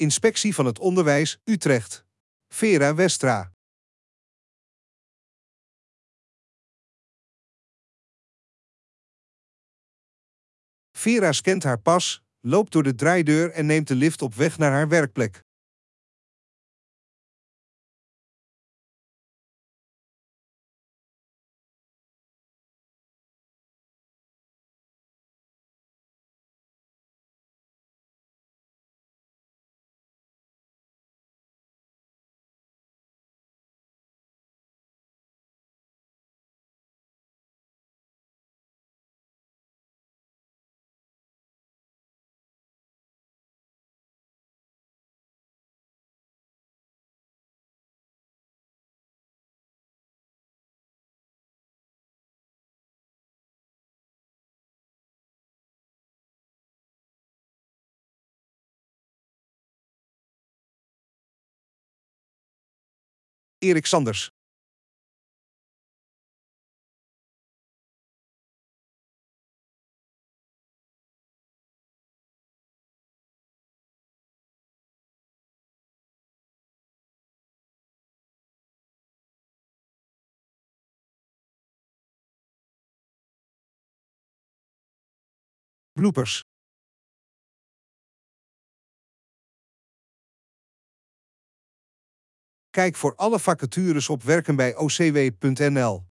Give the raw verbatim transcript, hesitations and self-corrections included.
Inspectie van het Onderwijs, Utrecht. Vera Westra. Vera scant haar pas, loopt door de draaideur en neemt de lift op weg naar haar werkplek. Erik Sanders. Bloopers. Kijk voor alle vacatures op werken bij o c w punt n l.